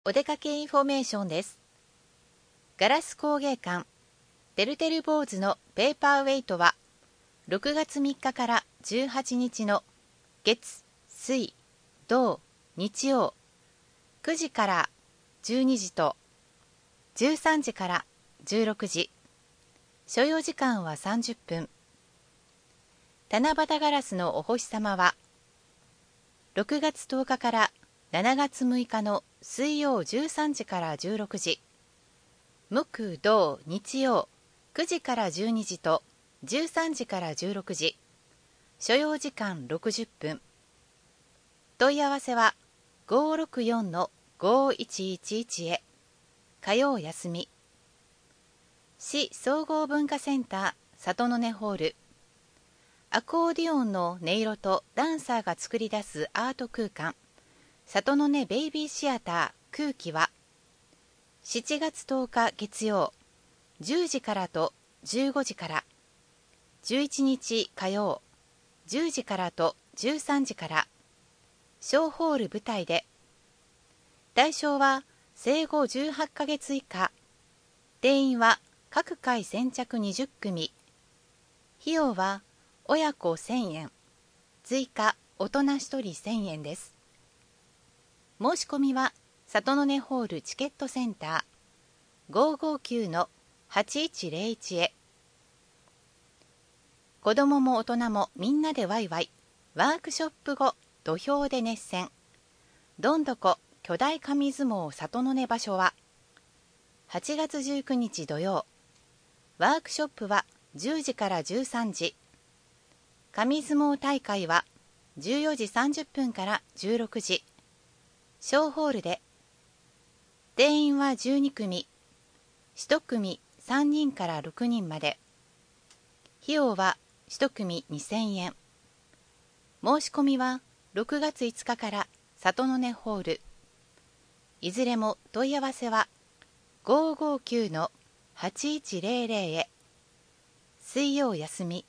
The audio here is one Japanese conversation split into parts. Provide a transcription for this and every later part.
お出かけインフォメーションです。ガラス工芸館てるてる坊主のペーパーウェイトは6月3日から18日の月、水、土、日曜9時から12時と13時から16時、所要時間は30分。七夕ガラスのお星様は6月10日から7月6日の水曜13時から16時、木土日曜9時から12時と13時から16時、所要時間60分。問い合わせは564-5111へ。火曜休み。市総合文化センター里の根ホール。アコーディオンの音色とダンサーが作り出すアート空間里の根ベイビーシアター空気は7月10日月曜10時からと15時から、11日火曜10時からと13時から小ホール舞台で、対象は生後18ヶ月以下、定員は各回先着20組、費用は親子1000円、追加大人1人1000円です。申し込みは里の根ホールチケットセンター 559-8101 へ。子どもも大人もみんなでワイワイ、ワークショップ後土俵で熱戦、どんどこ巨大紙相撲里の根場所は8月19日土曜、ワークショップは10時から13時、紙相撲大会は14時30分から16時、小ホールで、定員は12組、1組3人から6人まで、費用は1組2000円。申し込みは6月5日から里の根ホール。いずれも問い合わせは559-8100へ。水曜休み。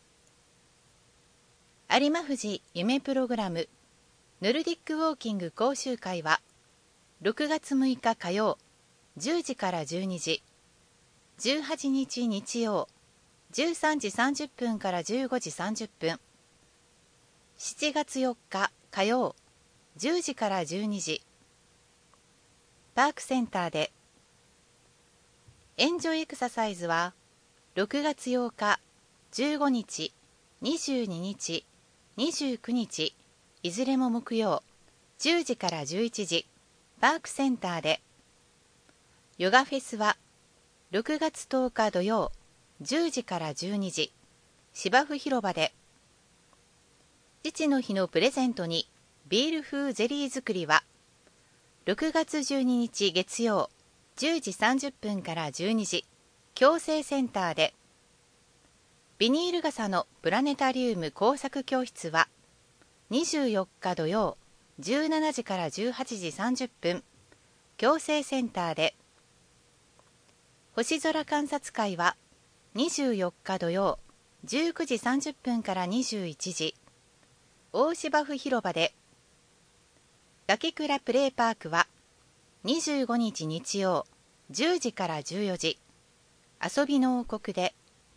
有馬富士夢プログラムノルディックウォーキング講習会は6月6日火曜10時から12時、18日日曜13時30分から15時30分、7月4日火曜10時から12時、パークセンターで。エンジョイエクササイズは6月8日15日22日29日、いずれも木曜10時から11時、パークセンターで。ヨガフェスは6月10日土曜10時から12時、芝生広場で。父の日のプレゼントにビール風ゼリー作りは6月12日月曜10時30分から12時、共生センターで。ビニール傘のプラネタリウム工作教室は24日土曜17時から18時30分、共生センターで。星空観察会は24日土曜19時30分から21時、大芝生広場で。崖倉プレイパークは25日日曜10時から14時、遊びの王国で。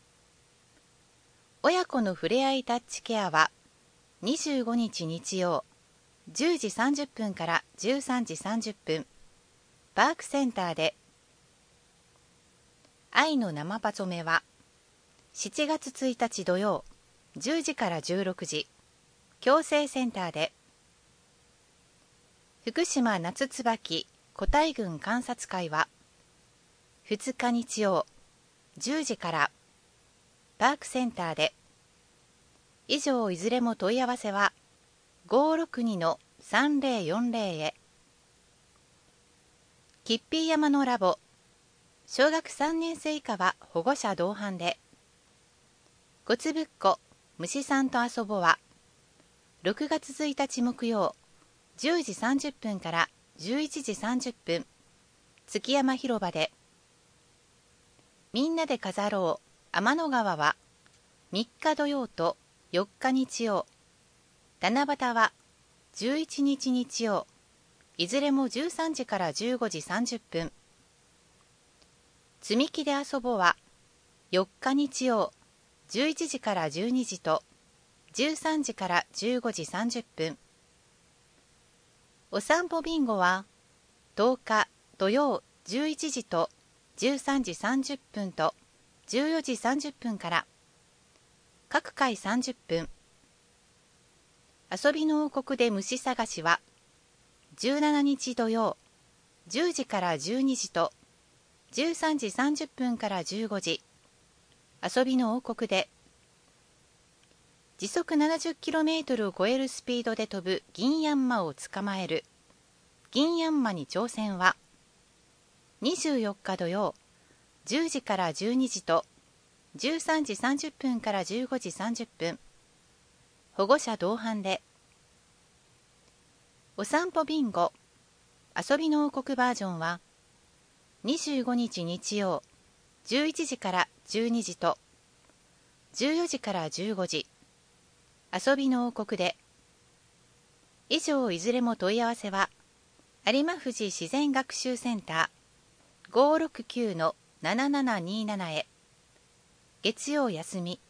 親子のふれあいタッチケアは25日日曜10時30分から13時30分、パークセンターで。愛の生パ染めは7月1日土曜10時から16時、共生センターで。福島夏椿個体群観察会は2日日曜10時から、パークセンターで。以上いずれも問い合わせは562-3040へ。キッピー山のラボ小学3年生以下は保護者同伴で。ごつぶっこ虫さんと遊ぼは6月1日木曜10時30分から11時30分、築山広場で。みんなで飾ろう天の川は3日土曜と4日日曜、七夕は11日日曜いずれも13時から15時30分。積み木で遊ぼうは、4日日曜、11時から12時と、13時から15時30分。お散歩ビンゴは、10日土曜11時と13時30分と14時30分から、各回30分。遊びの王国で虫探しは、17日土曜、10時から12時と、13時30分から15時、遊びの王国で、時速 70km を超えるスピードで飛ぶ銀ヤンマを捕まえる、銀ヤンマに挑戦は、24日土曜、10時から12時と、13時30分から15時30分、保護者同伴で、お散歩ビンゴ、遊びの王国バージョンは、25日日曜、11時から12時と、14時から15時、遊びの王国で、以上いずれも問い合わせは、有馬富士自然学習センター 569-7727 へ、月曜休み。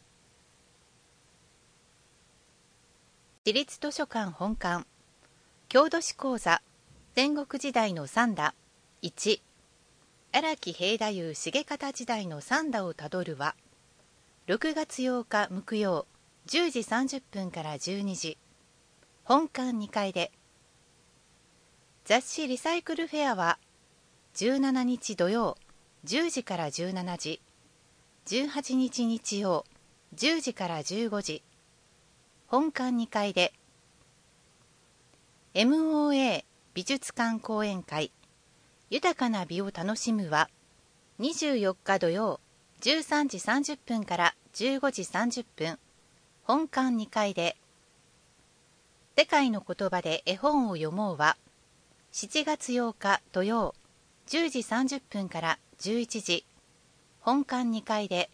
市立図書館本館、郷土史講座、戦国時代の三田、1、荒木平太夫重方時代の三田をたどるは、6月8日木曜、10時30分から12時、本館2階で、雑誌リサイクルフェアは、17日土曜、10時から17時、18日日曜、10時から15時、本館2階で、MOA 美術館講演会、豊かな美を楽しむは、24日土曜、13時30分から15時30分、本館2階で、世界の言葉で絵本を読もうは、7月8日土曜、10時30分から11時、本館2階で、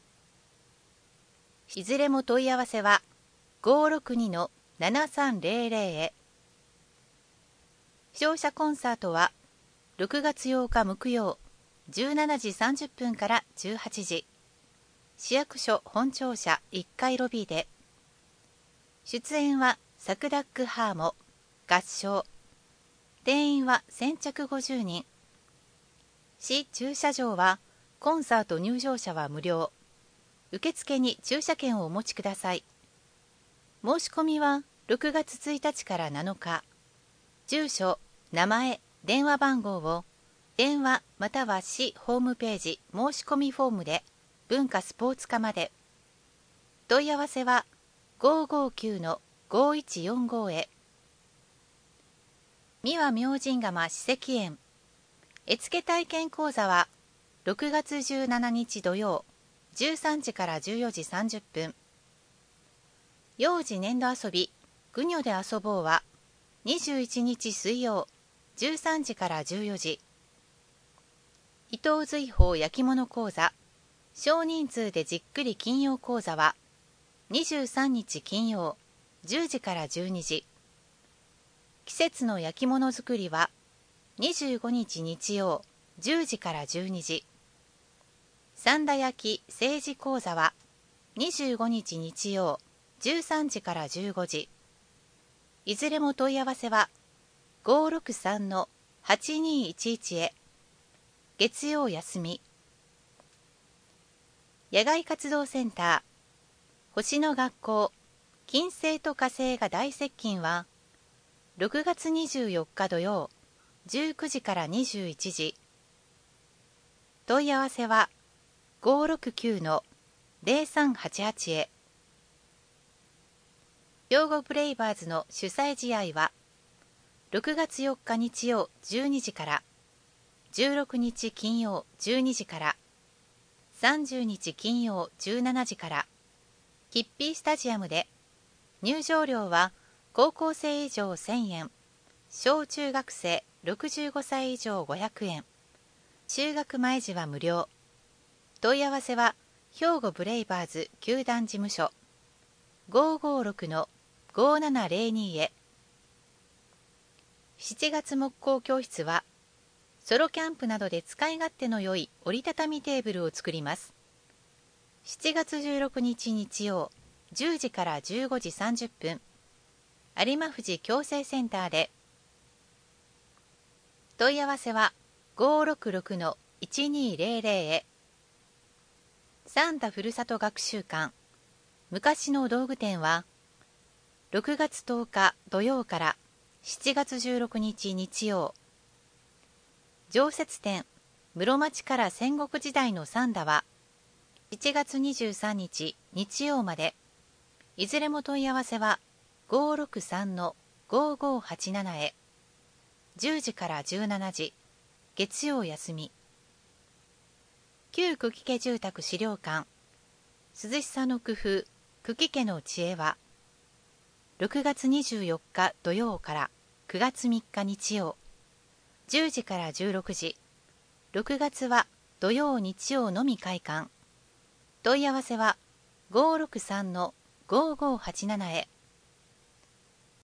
いずれも問い合わせは、562-7300 へ。視聴者コンサートは、6月8日木曜、17時30分から18時、市役所本庁舎1階ロビーで、出演はサクダックハーモ、合唱、定員は先着50人、市駐車場はコンサート入場者は無料、受付に駐車券をお持ちください。申し込みは6月1日から7日、住所、名前、電話番号を電話または市ホームページ申し込みフォームで文化スポーツ課まで。問い合わせは 559-5145 へ。三輪明神釜史跡園絵付け体験講座は6月17日土曜13時から14時30分。幼児粘土遊びグニョで遊ぼうは21日水曜13時から14時。伊藤瑞宝焼き物講座少人数でじっくり金曜講座は23日金曜10時から12時。季節の焼き物作りは25日日曜10時から12時。三田焼政治講座は25日日曜13時から15時。いずれも問い合わせは 563-8211 へ。月曜休み。野外活動センター星の学校金星と火星が大接近は6月24日土曜19時から21時。問い合わせは 569-0388 へ。兵庫ブレイバーズの主催試合は6月4日日曜12時から16日金曜12時から30日金曜17時からヒッピースタジアムで、入場料は高校生以上1000円、小中学生65歳以上500円、就学前時は無料。問い合わせは兵庫ブレイバーズ球団事務所 556-5702 へ。 7月木工教室はソロキャンプなどで使い勝手の良い折りたたみテーブルを作ります。7月16日日曜10時から15時30分有馬富士矯正センターで。問い合わせは 566-1200 へ。サンタふるさと学習館昔の道具店は6月10日土曜から7月16日日曜。常設展室町から戦国時代のサンダは7月23日日曜まで。いずれも問い合わせは 563-5587 へ。10時から17時月曜休み。旧久喜家住宅資料館涼しさの工夫久喜家の知恵は6月24日土曜から9月3日日曜10時から16時。6月は土曜日曜のみ開館。問い合わせは 563-5587 へ。